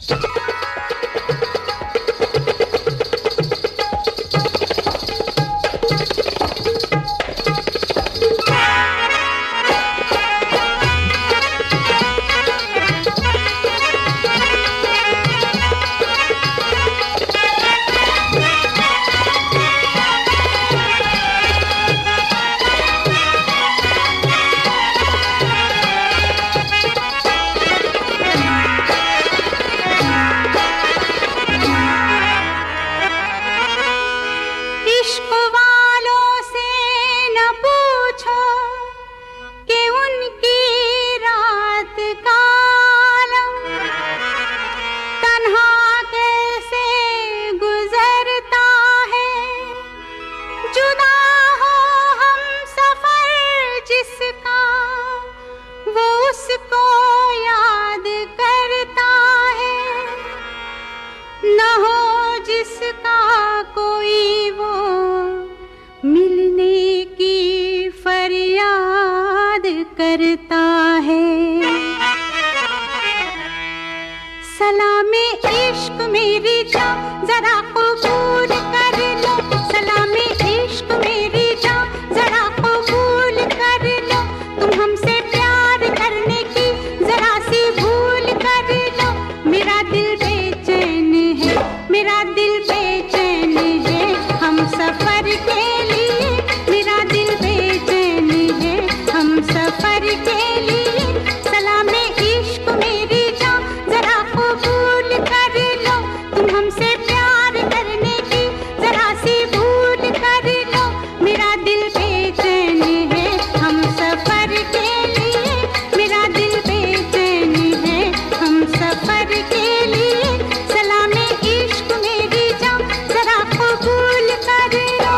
करता है। सलामे इश्क मेरी जान जरा कबूल कर लो, सलामे इश्क मेरी जान जरा कबूल कर लो, तुम हमसे प्यार करने की जरा सी भूल कर लो। मेरा दिल बेचैन है, मेरा दिल बेचैन है हम सफर के लिए, मेरा दिल बेचैन है हम सफर के लिए। सलामे इश्क मेरी जान जरा कबूल कर लो, तुम हमसे प्यार करने की जरा सी भूल कर लो। मेरा दिल बेचैन है हम सफर के लिए, मेरा दिल बेचैन है हम सफर के लिए। सलामे इश्क मेरी जान जरा कबूल कर लो।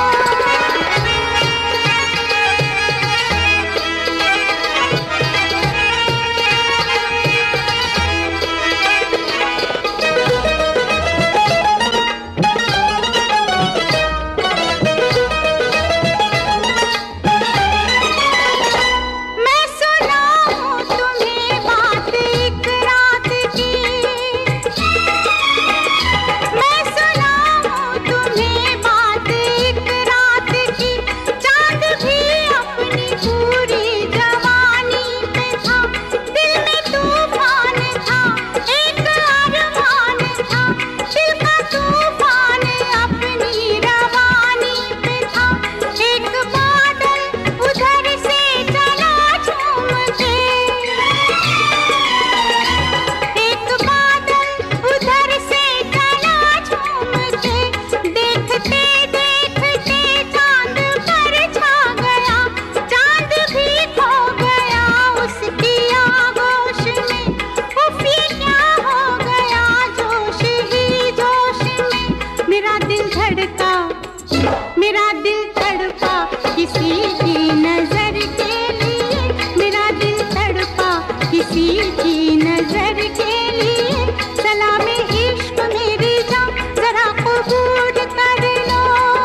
मैं सुनाऊं तुम्हें बात एक रात की, मैं सुनाऊं तुम्हें बात एक रात की। चांद भी अपनी पूरी जवानी पे था, दिल में तूफान था, एक अरमान था, दिल का तूफान अपनी रवानी पे था। एक बादल उधर से चला झूम के, एक बादल उधर से चला झूम के, देखते देखते चांद पर छा गया, चांद भी खो गया उसकी आगोश में। उफ ये क्या हो गया जोश ही जोश में। मेरा दिल धड़का, मेरा दिल तड़पा किसी की नजर के लिए, मेरा दिल तड़पा किसी की नजर के लिए। सलामे इश्क मेरी जान जरा कबूल कर लो।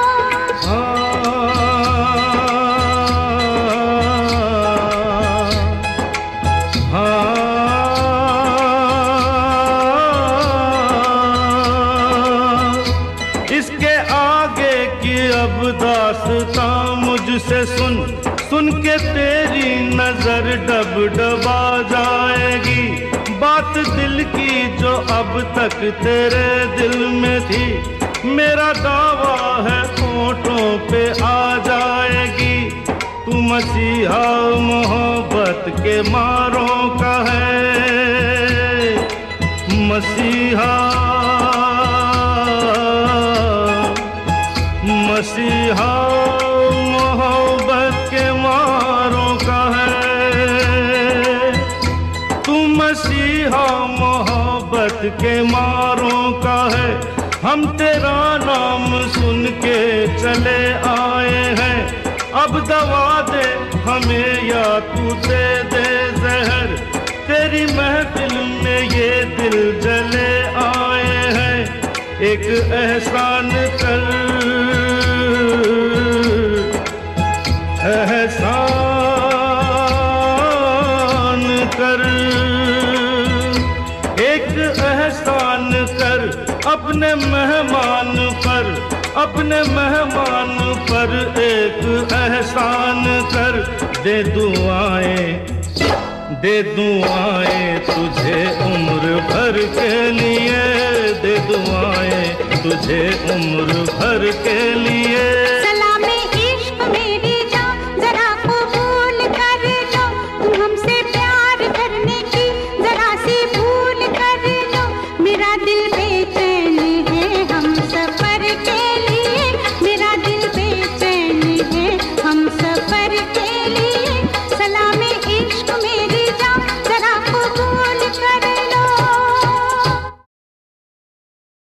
इसके आगे की अब दास्तां मुझसे सुन, सुन के तेरी नजर डब डबा जाएगी। बात दिल की जो अब तक तेरे दिल में थी, मेरा दावा है होठों पे आ जाएगी। तू मसीहा मोहब्बत के मारों का है, मसीहा मसीहा मोहब्बत के मारों का है। तू मसीहा मोहब्बत के मारों का है। हम तेरा नाम सुन के चले आए हैं, अब दवा दे हमें या तू दे दे जहर। तेरी महफिल में ये दिल जले आए हैं, एक एहसान कर, एहसान कर, एक एहसान कर अपने मेहमान पर, अपने मेहमान पर एक एहसान कर। दे दुआएं तुझे उम्र भर के लिए, दे दुआएं तुझे उम्र भर के लिए।